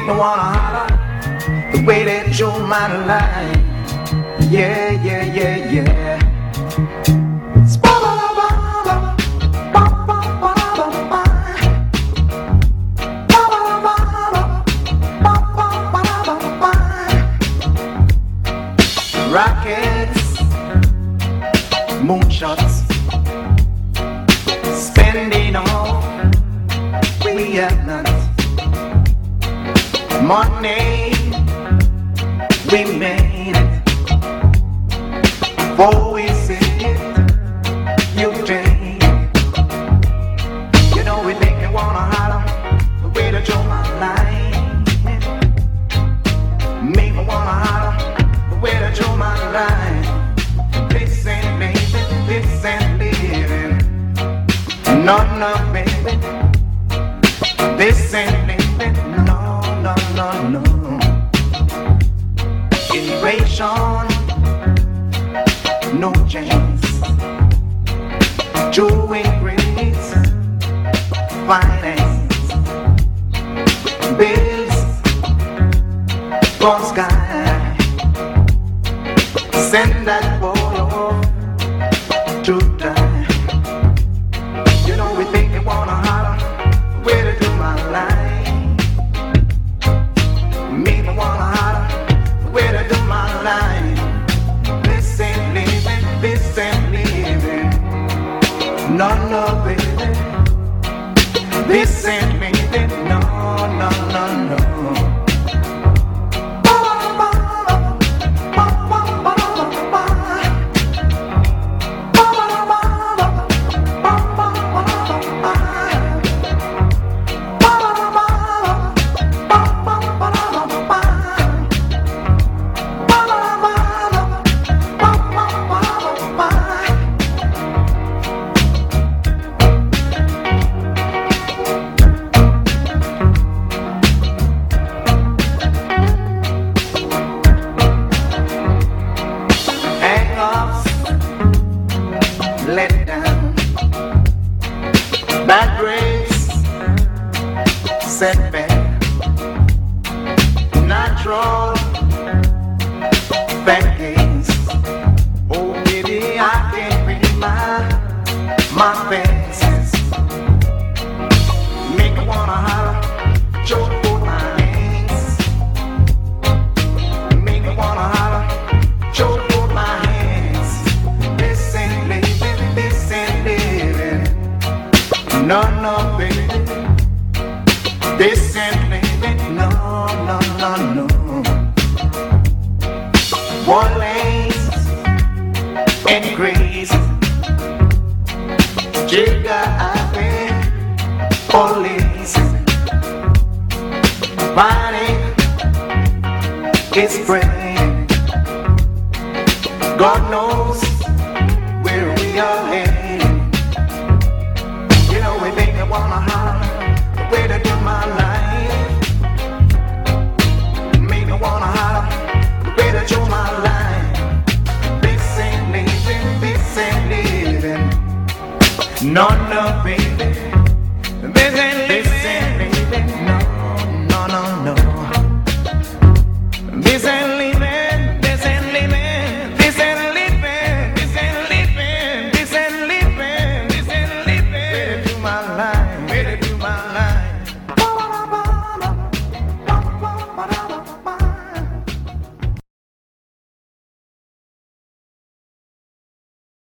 make me wanna holler the way that you're my life. Yeah, yeah, yeah, yeah. Rockets, moonshots, spending all we have not. Money, we made it. Before we see it, you take it. You know it make me wanna holler the way that you're my life. Make me wanna holler the way that you're my life. This ain't living, this ain't living. No, no, baby. This ain't living, no, no, no, no. Innovation, no chance. True increase, finance, bills, from sky. Send that photo to die. You know we think you wanna holler where to do my life. Me wanna holler where to do my life. This ain't living, this ain't living. No, no, baby. This ain't living, no, no, no, no. Let down, bad grace, setback, natural, bad case. Oh baby, I can't read my faces. Make me wanna holler, choke both my hands. Make me wanna holler, choke both my hands. This ain't living, this ain't living. No, no, baby. This ain't living. No, no, no, no. One lanes and crazy. Jigga, I've been police. Panic is spreading. God knows where we are headed.